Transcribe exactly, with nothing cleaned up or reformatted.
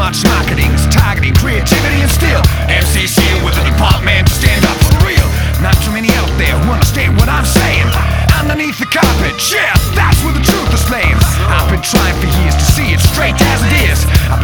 much marketing's targeting creativity and skill. M C C with a department to stand up for real. Not too many out there who understand what I'm saying. Underneath the carpet, yeah, that's where the truth is playing. I've been trying for years to see it straight as it is. I've been